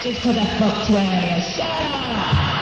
Just for the fuck area. Shut up!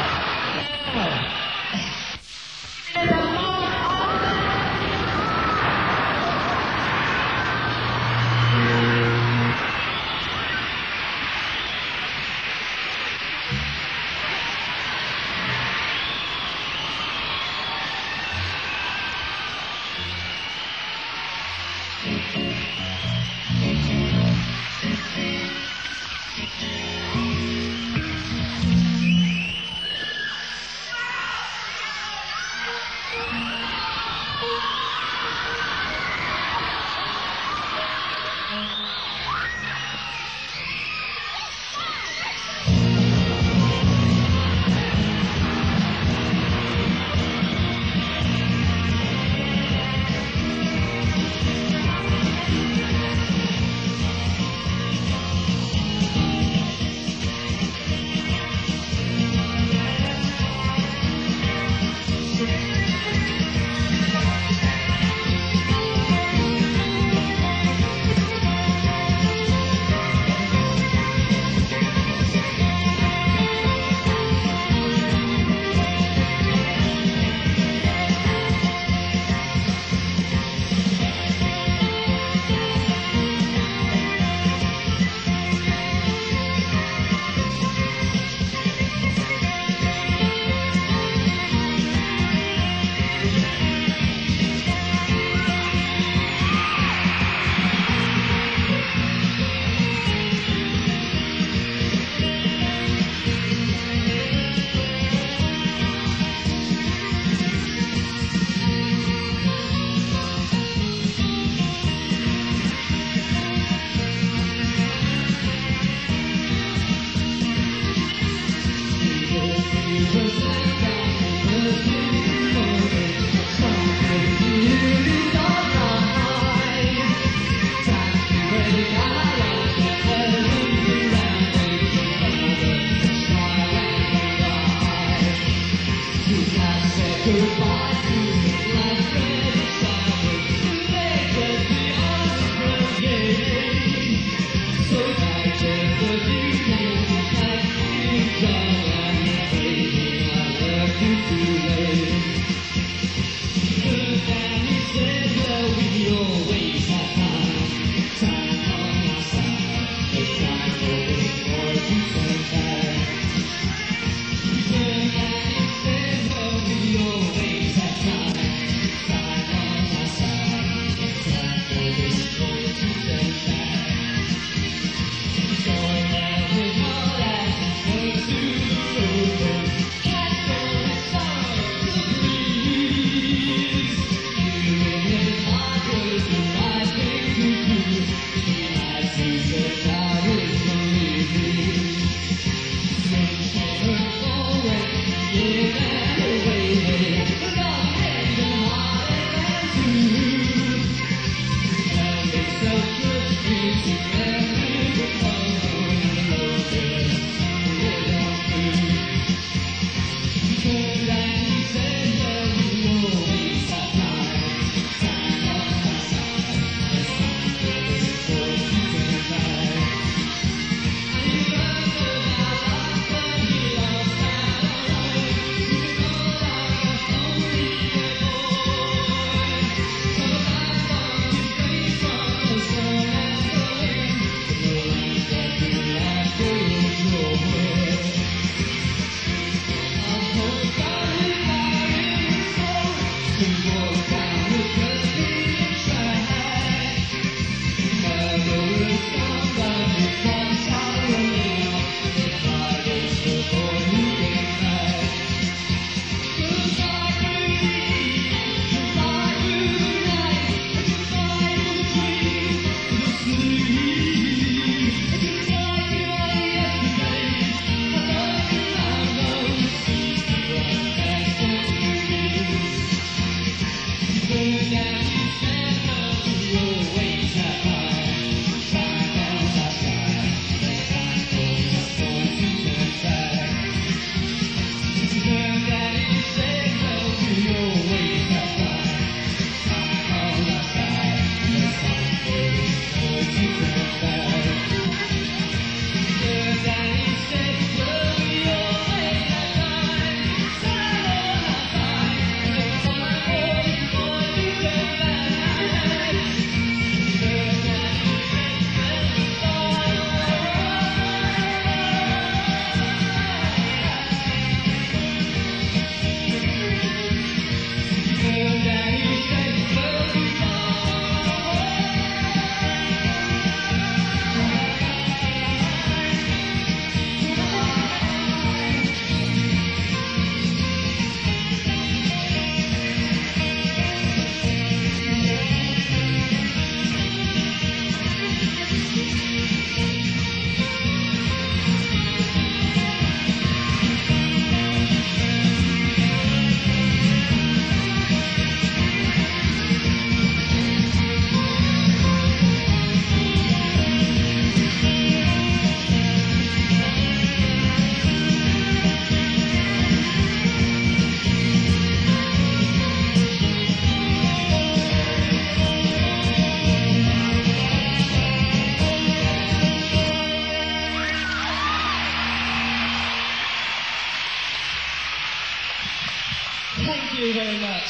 you very much.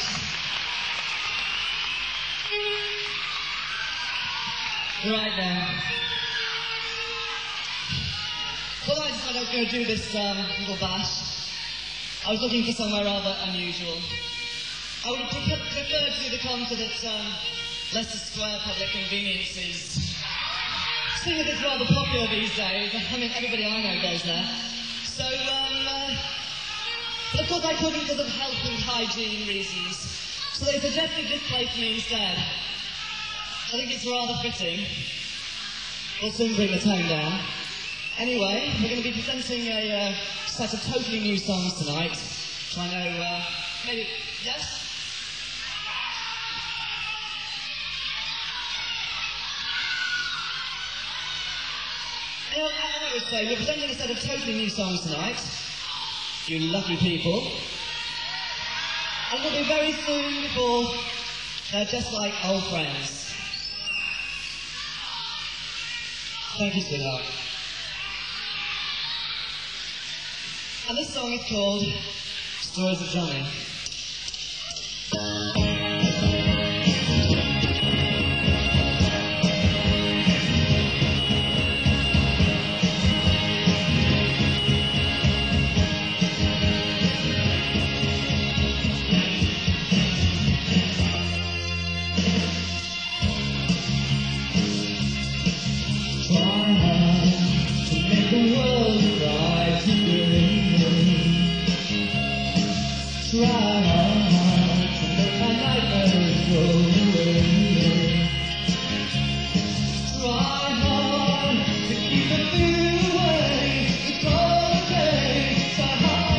Right then. Well, I decided I was going to do this little bash. I was looking for somewhere rather unusual. I would have preferred to do the concert at Leicester Square Public Conveniences. Seeing as it's rather popular these days, I mean, everybody I know goes there. So, but of course I couldn't because of health and hygiene reasons. So they suggested this place to me instead. I think it's rather fitting. We'll soon bring the tone down. Anyway, we're going to be presenting a set of totally new songs tonight. I know, maybe, yes? I was saying, we're presenting a set of totally new songs tonight. You lucky people. And we'll be very soon before they're just like old friends. Thank you, sweetheart. And this song is called Stories of Johnny. Try hard to make my nightmares go away. Try hard to keep the fear away. It's all okay. Try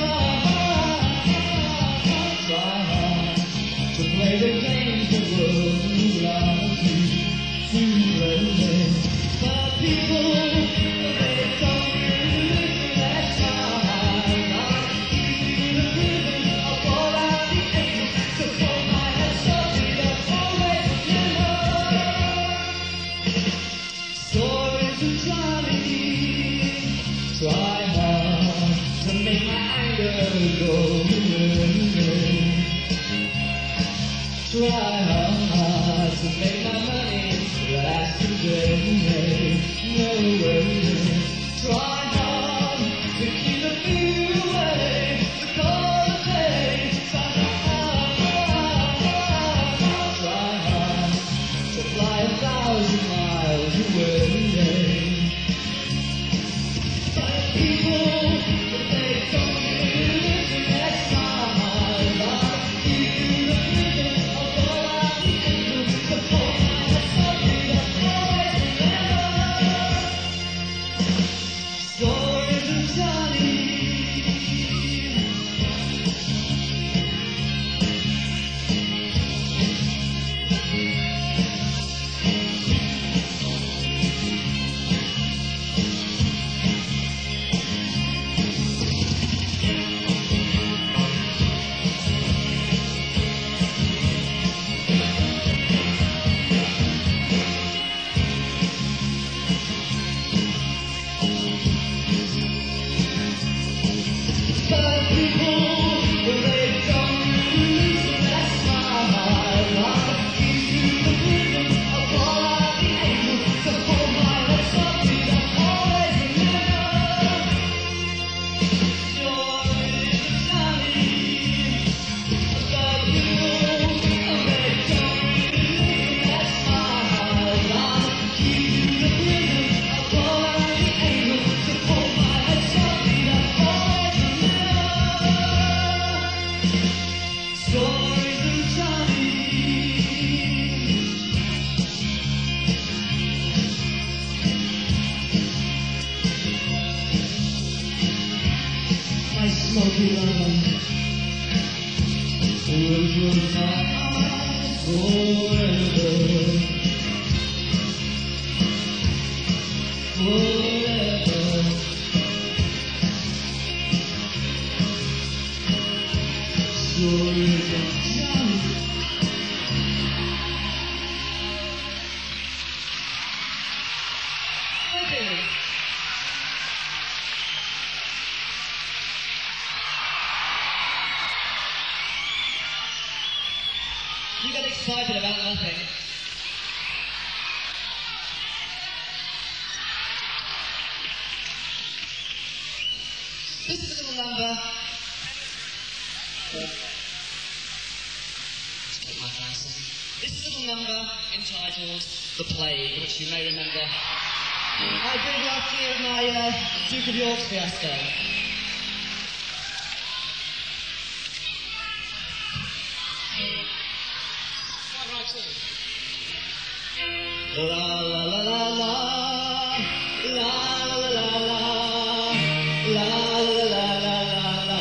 hard to play the games that will love you too slowly. But people, they don't really that time. Try hard to make my anger go away. Try hard to make my money last today. Try hard to keep the fear away. To call the day. Try hard to fly 1,000 miles away. Smoky London, which was mine forever, forever. Stories of Johnny. Okay. excited about nothing. This is a little number. Take my glasses. This is a little number entitled The Plague, which you may remember. I did last year at my Duke of York fiasco. La la la la la, la la la la la, la la la la la.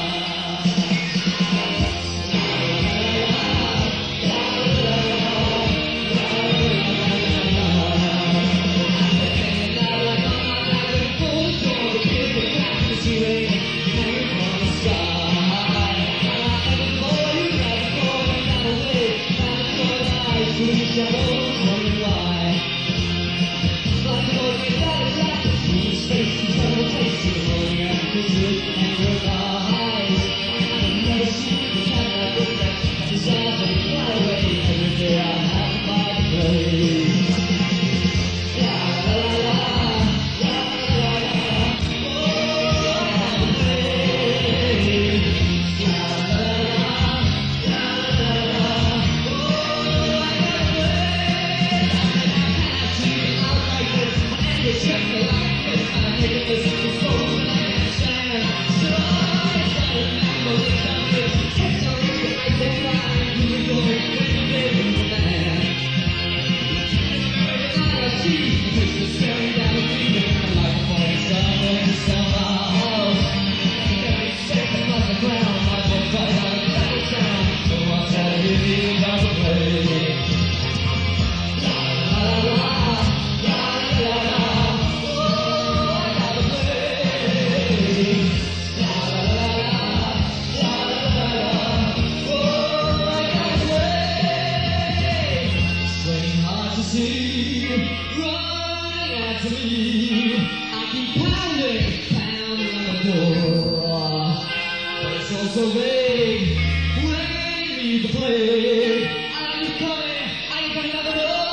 So vague, when you the plague, I'm coming out the door.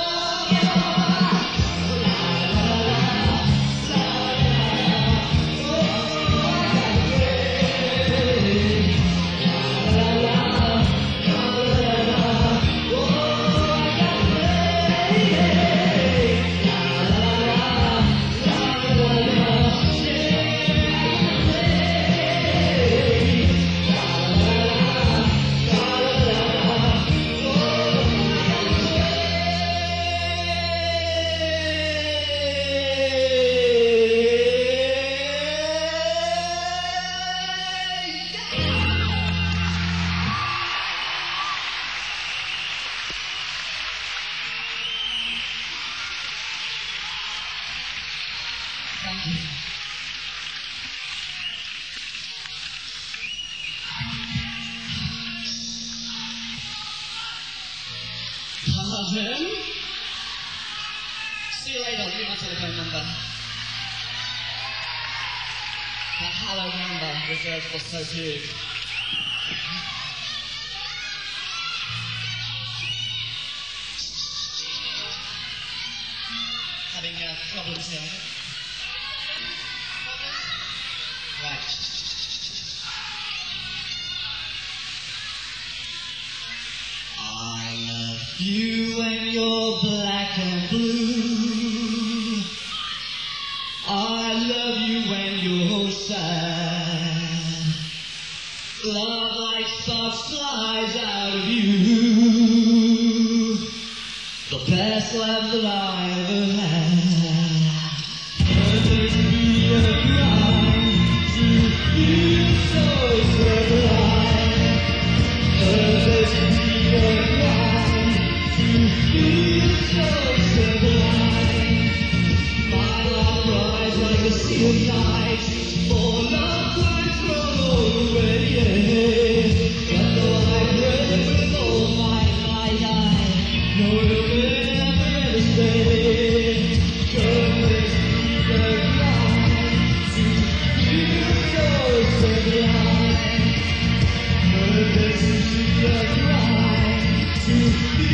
Thank you. Pardon? See you later, I'll give you my telephone number. The hallowed number reserved for so few. Having problems here. Right. I love you when you're black and blue. I love you when you're sad. Love like sparks flies out of you. The best love that I ever had. Perfect be a crime to you so sublime. Perfect be a crime to you so sublime. My love rise like a sea of night, for love would throw away. But though I pray with all my might, I know it will never ever stay. Perfect be the crime to you so sublime. Perfect be the crime to you.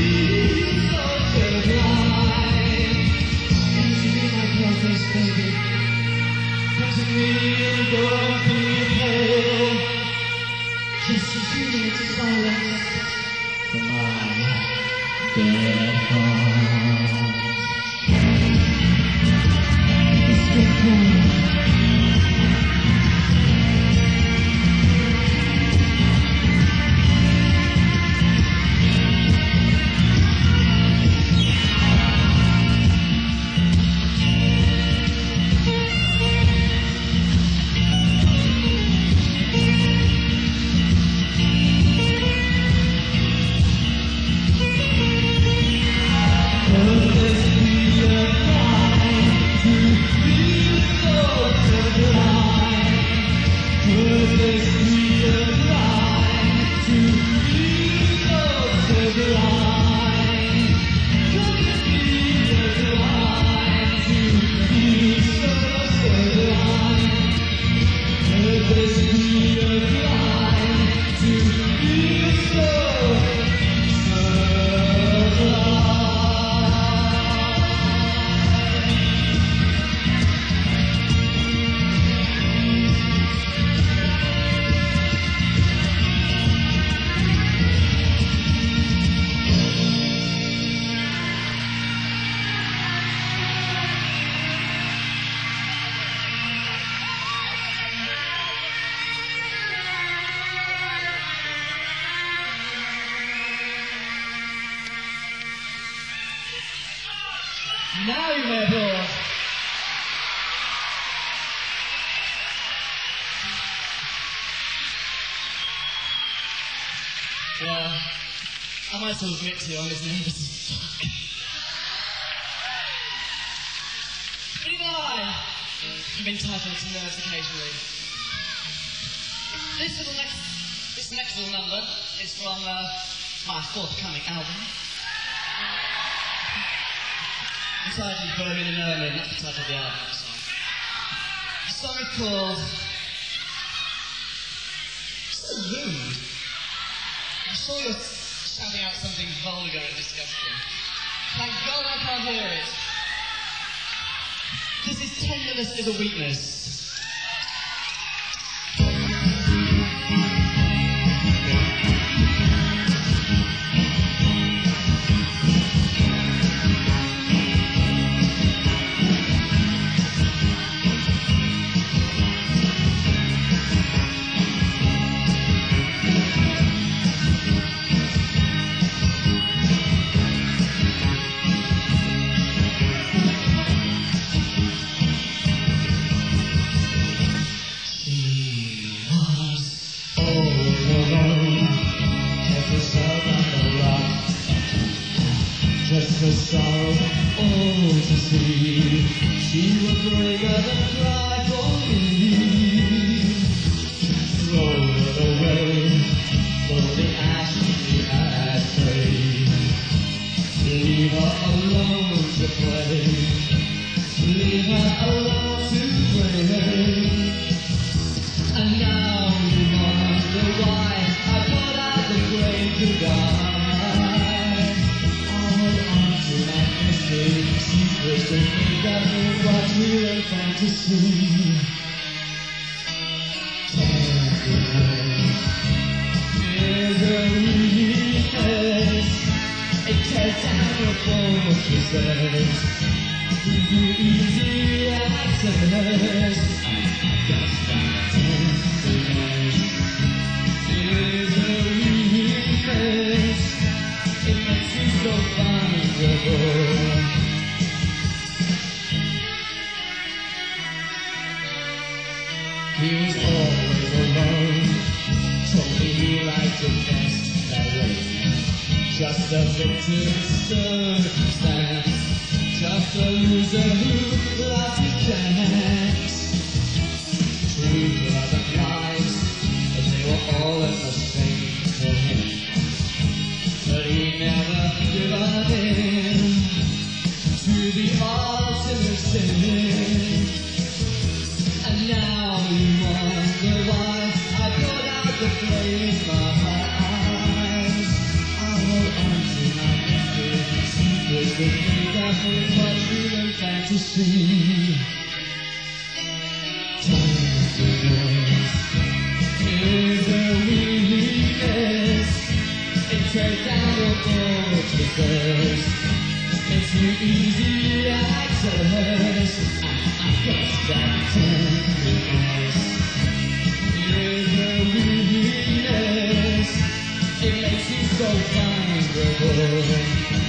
Now you may applaud. Yeah, I might as well admit to you I'm as nervous as fuck. But even I am entitled to nerves occasionally. This next little number is from my forthcoming album. Entitled Birmingham and Ermin, that's the title of the album. The song is called So Rude. I'm sure you're shouting out something vulgar and disgusting. Thank God I can't hear it. This is Tenderness is a Weakness. Just a sorrow, oh, to see she would bring her the cry for me. Throw it away for the ash she had prayed. Leave her alone to play. Leave her alone to play. And now you wonder why I put out the grave to die. Secrets that make up what real and fantasy. Tenderness is a weakness. It tears down your bones, she says. Easy access. Just that tenderness is a weakness. It makes you so vulnerable. He was always alone, told me he liked it best that way. Just a victim circumstance, just a loser who lost his chance. True love and lies, but they were all in the same to him. But he never given in to the ultimate sin. And now you wonder why I put out the flames my eyes. I hold on to my mystery, secrets that make up with much real and fantasy. it deserves. It's too easy access, and I guess that tenderness is a weakness. It makes you so vulnerable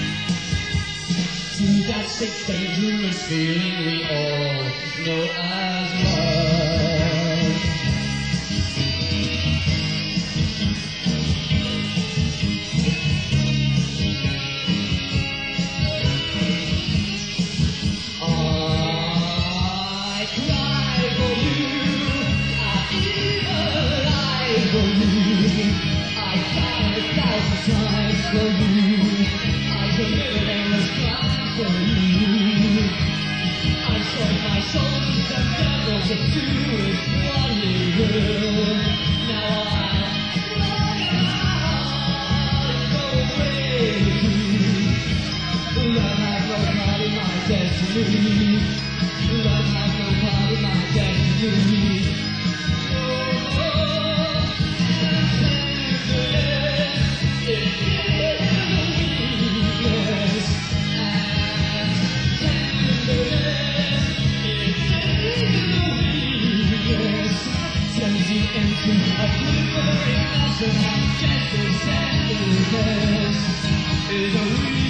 to that sick, dangerous feeling we all know as love. I cry for you, I even lie for you, I cried 1,000 times for you, I committed endless crimes for you. I sold my soul to the devil to do with what he will. Now I'm running out and go away with you. Love has no part in my destiny. Love has no part in my destiny. Oh, tenderness, it is a weakness. And tenderness, it is a weakness. Turns you into a quivering passion. Gentle tenderness is a weakness.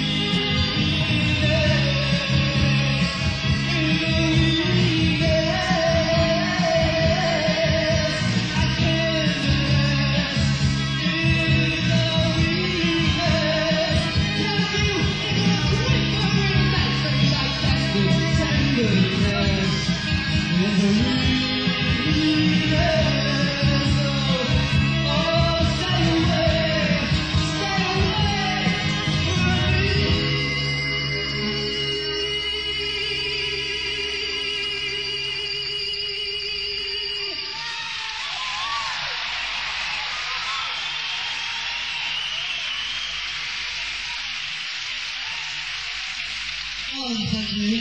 Oh, thank you.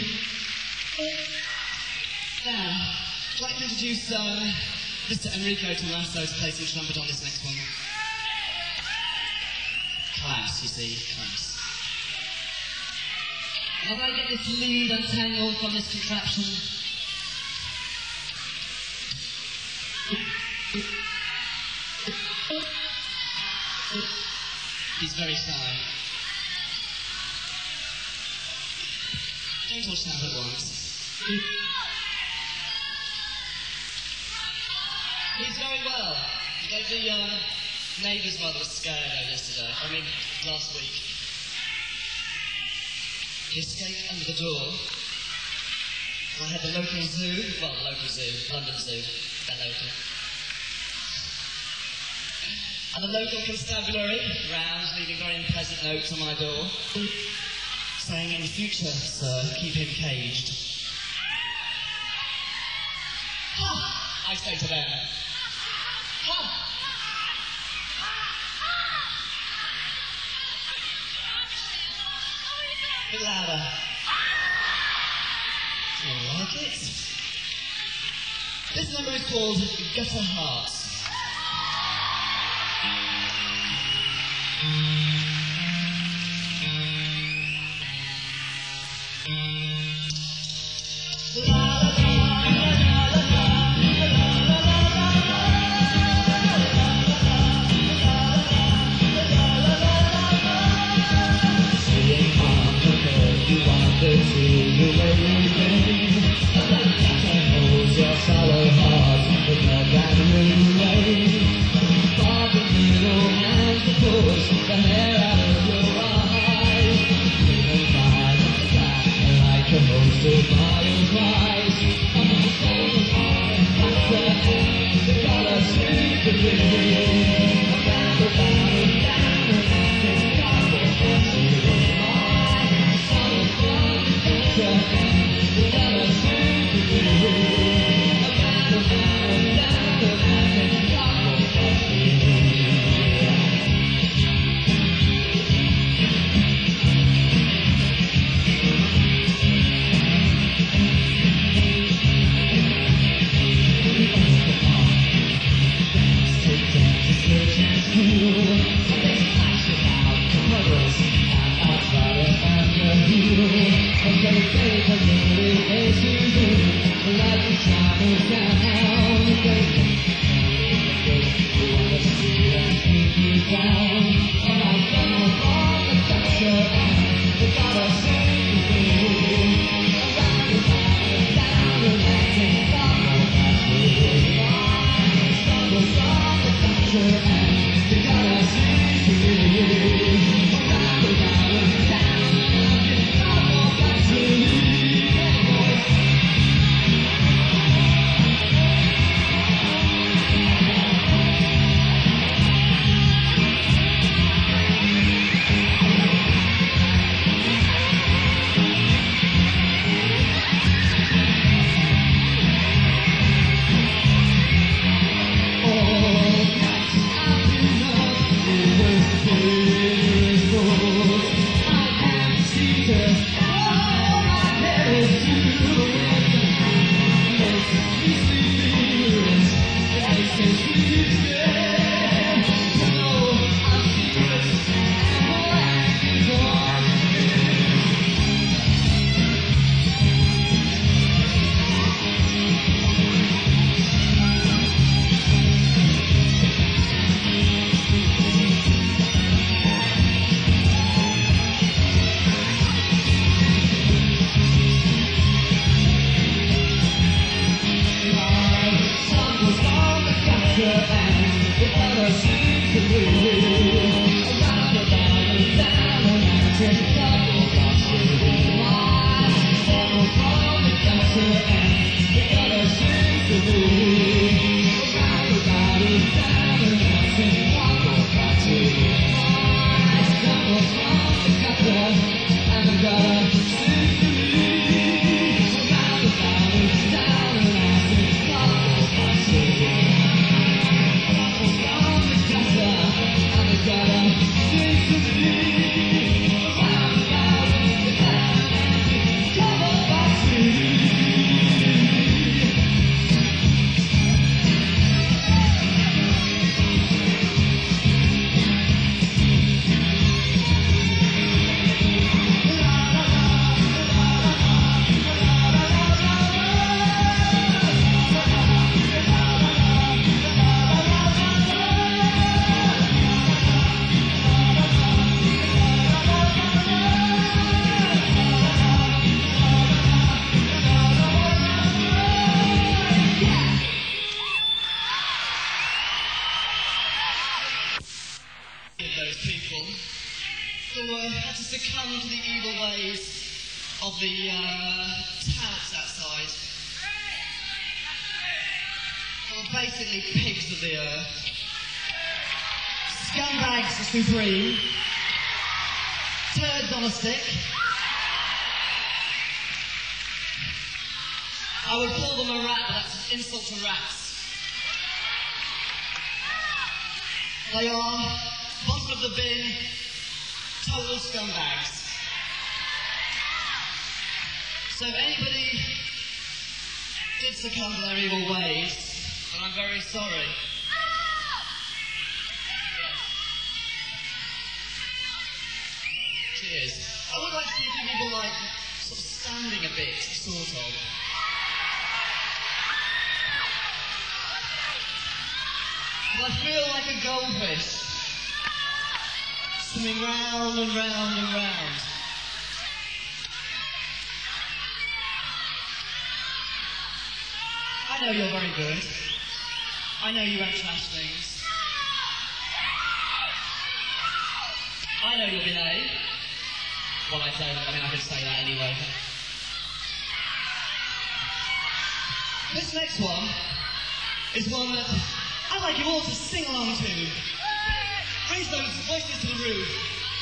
Now, I'd like to introduce Mr. Enrico Tommaso to play some trumpet on this next one. Class, you see, class. How do I get this lead untangled from this contraption? He's very shy. Don't all shout at once. He's very well. The neighbours rather scared yesterday. Last week. He escaped under the door. I had the local zoo, London Zoo, they're local. And the local constabulary round, leaving very unpleasant notes on my door, saying, in the future, sir, keep him caged. I say to them, a bit louder. Do you like it? This number is called Gutter Hearts. Sorrow heart with no bad news. Had to succumb to the evil ways of the touts outside. They were basically pigs of the earth. Scumbags supreme. Turds on a stick. I would call them a rat, but that's an insult to rats. They are, bottom of the bin, total scumbags. So if anybody did succumb to their evil ways, then I'm very sorry. Cheers. I would like to see people like sort of standing a bit, sort of. And I feel like a goldfish. Swimming round and round and round. I know you're very good. I know you won't trash things. I know you'll behave. Well, I can say that anyway. This next one is one that I'd like you all to sing along to. Raise those voices to the roof.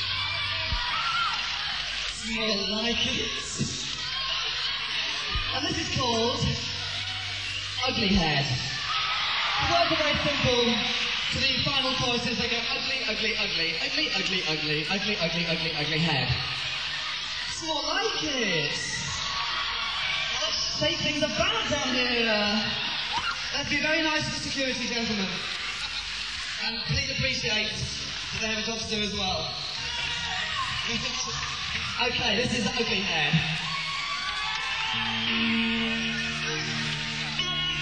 Smell like it. And this is called Ugly Head. The words are very simple. To the final choruses, they go ugly, ugly, ugly, ugly, ugly, ugly, ugly, ugly, ugly, ugly head. Smell like it. Let's take things about down here. Let's be very nice to the security gentlemen. And please appreciate that they have a job to do as well. Okay, this is Ugly Head.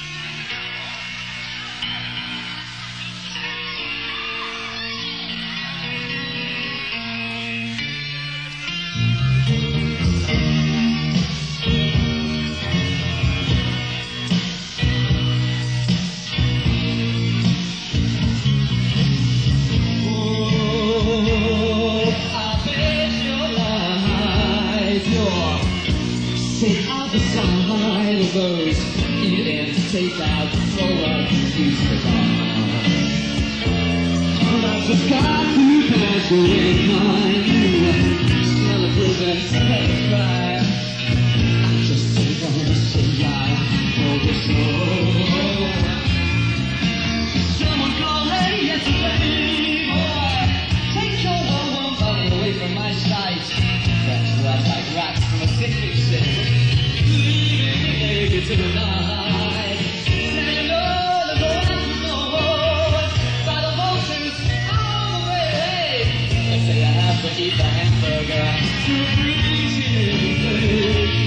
bring it in, take out, throw up, use the bar. But I just got to pass away, mind you. Smell of prison, smell of crime. I just don't wanna say I for this love. Someone call me yesterday, boy. Take your one body away from my sight. That's right, like rats from a picnic set. Leaving me naked to the night. Now you know the voices no more. By the motions all the way. They say I have to eat the hamburger to reach you.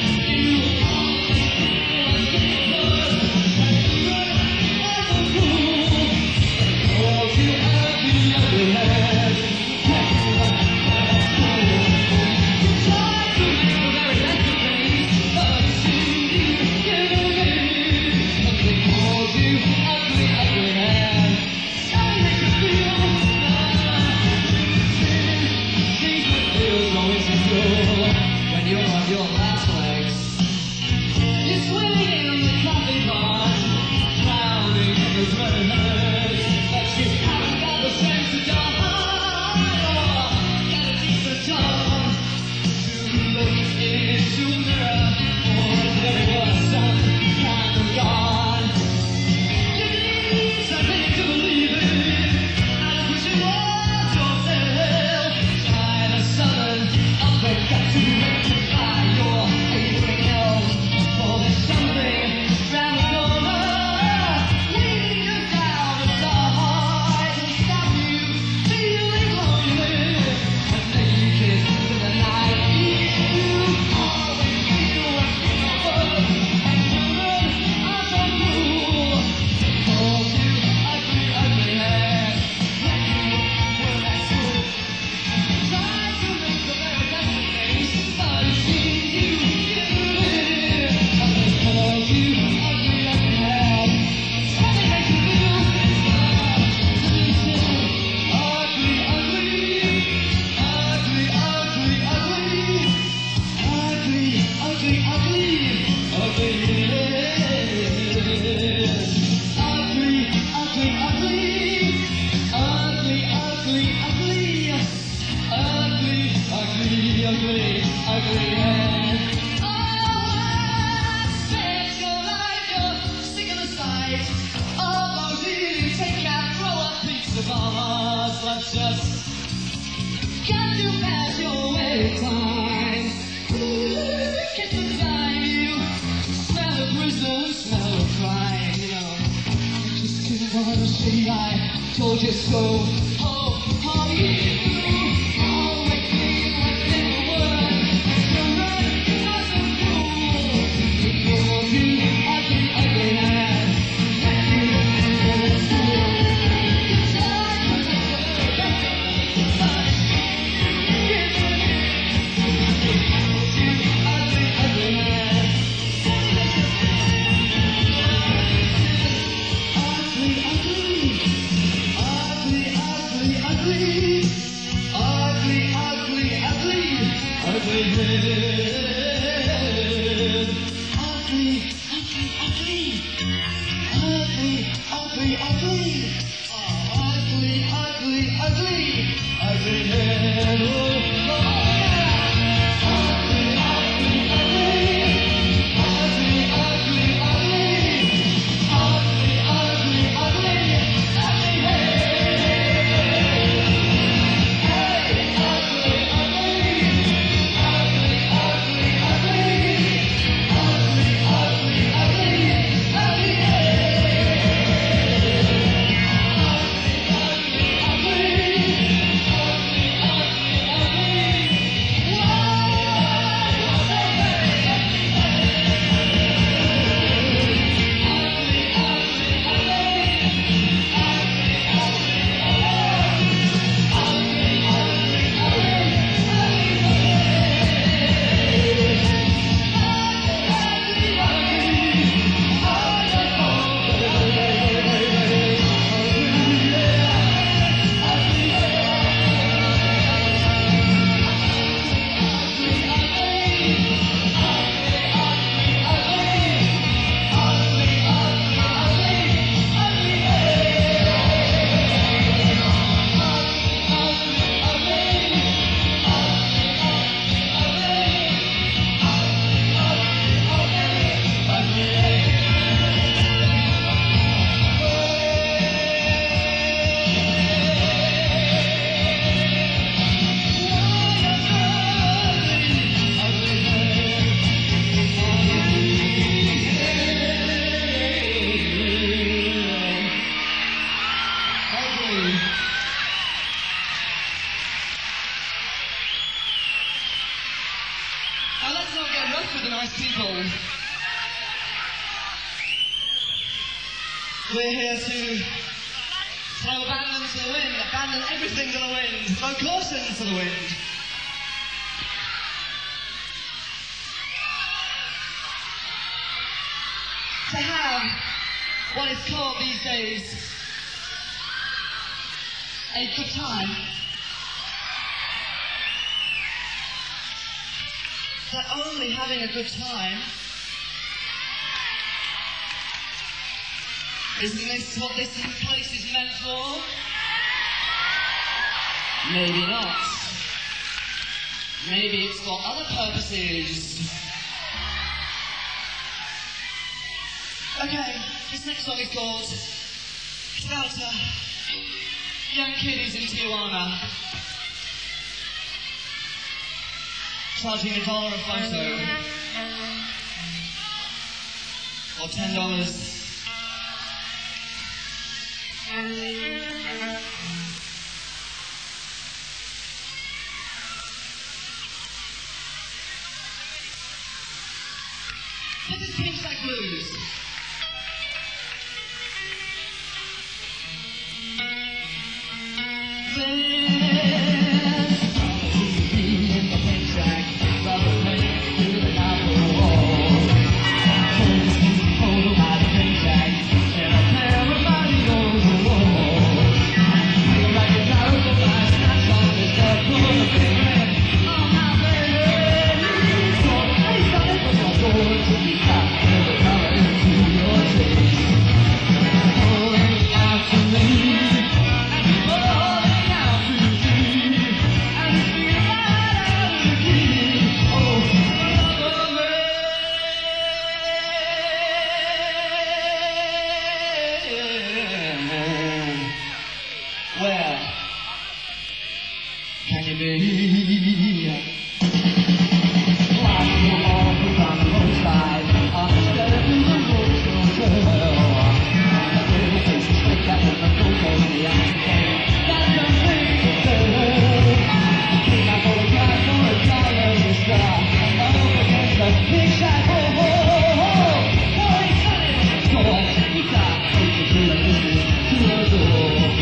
When you're on your last legs, you're swimming in the coffee pot, drowning in those murders, but you haven't got the strength to die, or get a decent job to look into a mirror, or the very worst son, kind of gone. You need something to believe in, and push it on yourself, try to summon up the gut to rectify your aching health. For there's something round the corner, leading you down the side and stop you feeling lonely and naked to the night. You always feel like you're worth, and children are so cruel. Called you ugly, ugly hair when you were that good. Tried to make the very best of things, but it seems you didn't live. And they called you ugly, ugly hair. And they make you feel listen, ugly, ugly, ugly, ugly, ugly, ugly, ugly, ugly, ugly head. Oh, I specialize, you're sick of the sight of those easy take out, throw up pizza bars. Let's just get you past your wait time. Get the time, you smell of prison, smell of crime, you know. I just didn't wanna say I told you so. Oh, oh, you always feel like never were. Children are so cruel. They called you ugly, ugly man. And you never stood. You tried to make the very best of things, but you didn't live. They called you ugly, ugly man. And they just ugly, ugly, ugly, ugly, ugly. We're here to throw abandon to the wind, abandon everything to the wind, throw caution to the wind. To have what is called these days a good time. That only having a good time isn't this what this place is meant for? Maybe not. Maybe it's for other purposes. Okay, this next song is called It's about young kiddies in Tijuana charging $1 a photo or $10. This is Pink Sack Blues. Where can you be? Lost you all from the roadside, on the stairs in the roadshow. The little face is slick out with the photo in the afternoon. That's your thing to do. Came out for a drive for $1 a star. Up against the big shot, ho ho ho ho. Boy, sonny, go on, he's got faces to the business, to the door.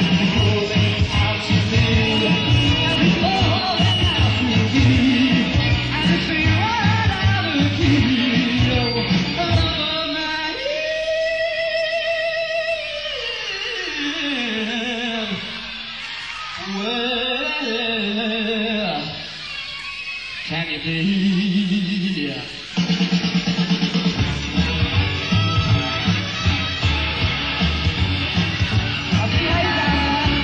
Can you be? I'll see how you doing.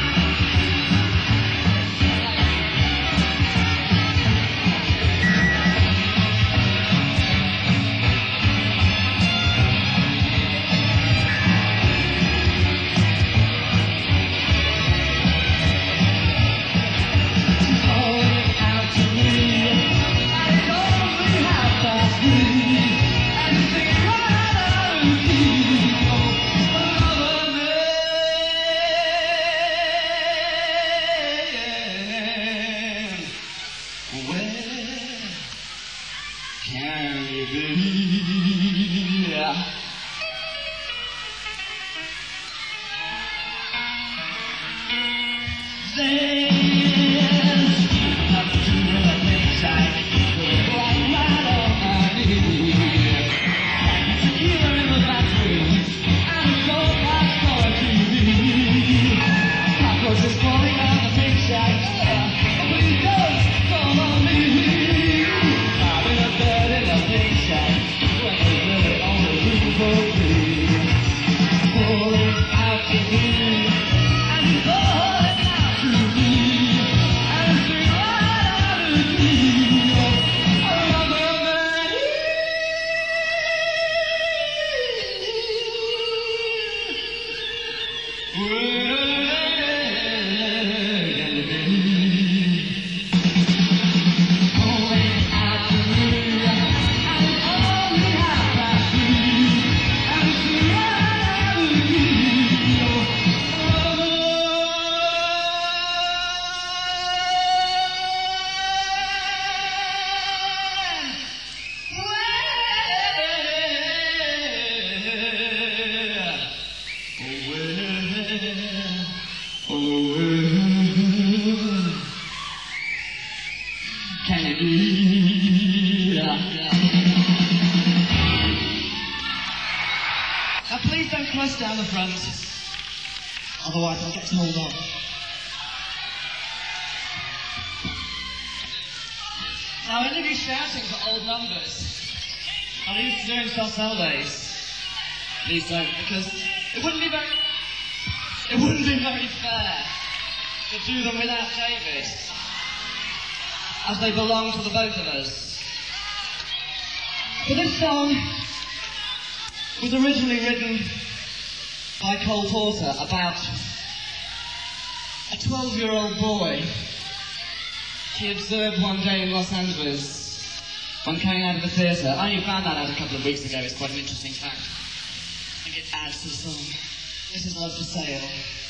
Can you be? There's nothing to the inside, with a black light on my knee. Tequila in the battery, and a cold hot TV. Cockroaches crawling on the big shack. Please don't call on me. Now please don't crush down the front, otherwise I'll get told off. Now any of you shouting for old numbers, I'm used to doing Sarcelle days. Please don't, because it wouldn't be very fair to do them without David, as they belong to the both of us. But this song was originally written by Cole Porter about a 12-year-old boy he observed one day in Los Angeles when coming out of the theatre. I only found that out a couple of weeks ago. It's quite an interesting fact. I think it adds to the song. This is Love for Sale.